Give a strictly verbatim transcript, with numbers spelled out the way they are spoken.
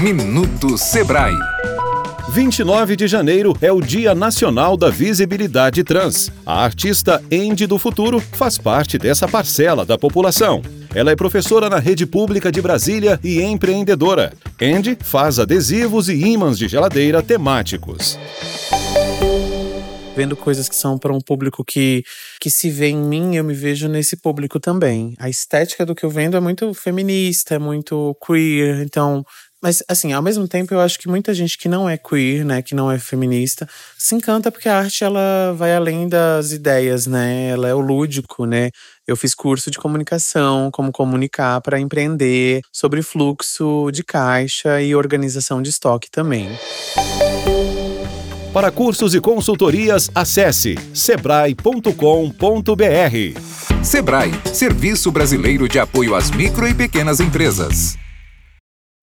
Minuto Sebrae. vinte e nove de janeiro é o Dia Nacional da Visibilidade Trans. A artista Andy do Futuro faz parte dessa parcela da população. Ela é professora na rede pública de Brasília e empreendedora. Andy faz adesivos e ímãs de geladeira temáticos. Vendo coisas que são para um público que, que se vê em mim, eu me vejo nesse público também. A estética do que eu vendo é muito feminista, é muito queer, então… Mas, assim, ao mesmo tempo, eu acho que muita gente que não é queer, né, que não é feminista, se encanta porque a arte, ela vai além das ideias, né, ela é o lúdico, né. Eu fiz curso de comunicação, como comunicar para empreender, sobre fluxo de caixa e organização de estoque também. Para cursos e consultorias, acesse sebrae ponto com ponto br. Sebrae, Serviço Brasileiro de Apoio às Micro e Pequenas Empresas.